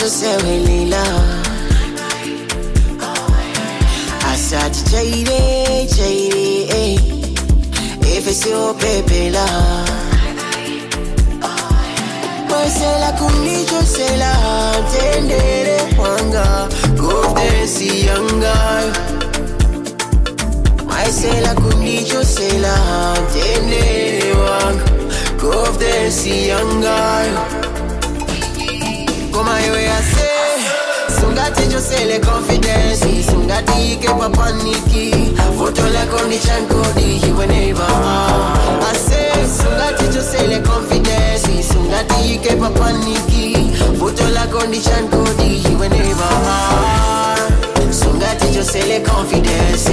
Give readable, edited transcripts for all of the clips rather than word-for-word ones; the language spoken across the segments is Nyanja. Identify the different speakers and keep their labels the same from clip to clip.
Speaker 1: sewelila asati chaire chaire efesio pepela Marcela kunicho sela tendere wanga govdesi yanga Marcela kunicho sela tendere wanga govdesi yanga Koma yo ya se Sungati jo se le confidence Sungati ke papaniki Foto la condition kodi whenever I say Sungati jo se le confidence Sungati ke papaniki Foto la condition kodi whenever Sungati jo se le confidence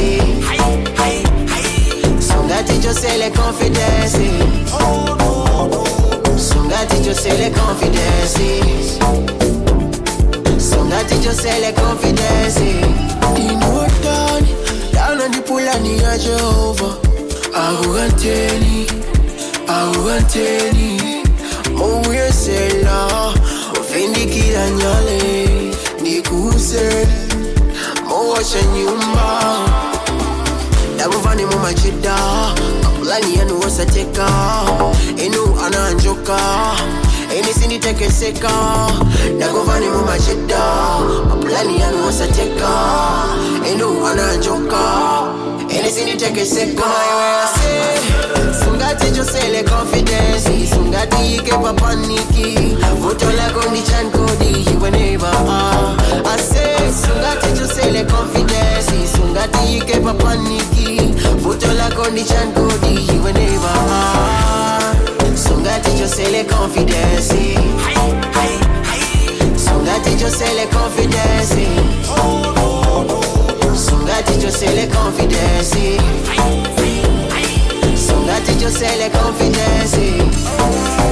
Speaker 1: Sungati jo se le confidence Sungati jo se le confidence Sungati jo se le confidence Dino dani Down on the pool and the Jehovah Aruganteni Mouye sela Ofendi kila nyale Nikuse Mowasha nyumba Daguvani mumachida Kapulani yanu wasateka Enu ananjoka Eni sindi teke seka Dagovani mumachida Kapulani yanu wasateka Enu ananjoka Eni sindi teke seka Sungati jo se le confidence Sungati ke papaniki Voto la condition kodi whenever I say Sungati jo se le confidence Sungati ke papaniki Voto la condition kodi whenever Sungati jo se le confidence Sungati jo se le confidence Sungati jo se le confidence Sungati jo se le confidence